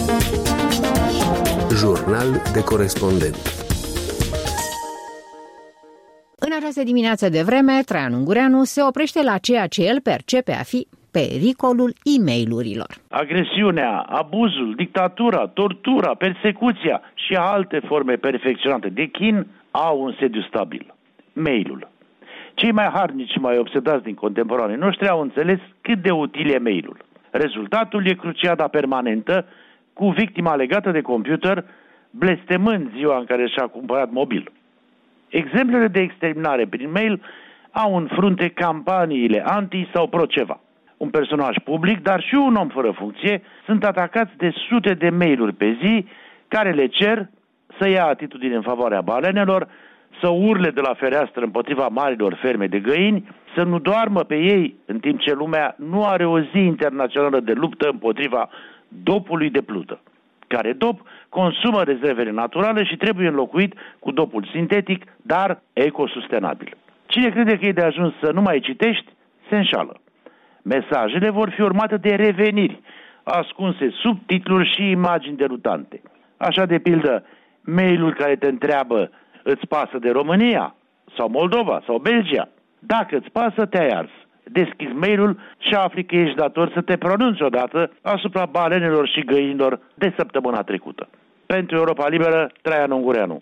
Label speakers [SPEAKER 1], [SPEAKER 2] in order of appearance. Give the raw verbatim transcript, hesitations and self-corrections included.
[SPEAKER 1] Jurnal de corespondent.
[SPEAKER 2] În această dimineață de vreme, Traian Ungureanu se oprește la ceea ce el percepe a fi pericolul e-mail-urilor.
[SPEAKER 3] Agresiunea, abuzul, dictatura, tortura, persecuția și alte forme perfecționate de chin au un sediu stabil: mail-ul. Cei mai harnici și mai obsedați din contemporanii noștri au înțeles cât de util e mail-ul. Rezultatul e cruciada permanentă cu victima legată de computer, blestemând ziua în care și-a cumpărat mobil. Exemplele de exterminare prin mail au în frunte campaniile anti sau pro-ceva. Un personaj public, dar și un om fără funcție, sunt atacați de sute de mail-uri pe zi care le cer să ia atitudine în favoarea balenelor, să urle de la fereastră împotriva marilor ferme de găini, să nu doarmă pe ei în timp ce lumea nu are o zi internațională de luptă împotriva dopului de plută, care dop consumă rezervele naturale și trebuie înlocuit cu dopul sintetic, dar ecosustenabil. Cine crede că e de ajuns să nu mai citești, se înșală. Mesajele vor fi urmate de reveniri, ascunse sub titluri și imagini derutante. Așa, de pildă, mail-ul care te întreabă: îți pasă de România sau Moldova sau Belgia? Dacă îți pasă, te-ai ars. Deschizi mail-ul și afli că ești dator să te pronunți odată asupra balenelor și găinilor de săptămâna trecută. Pentru Europa Liberă, Traian Ungureanu.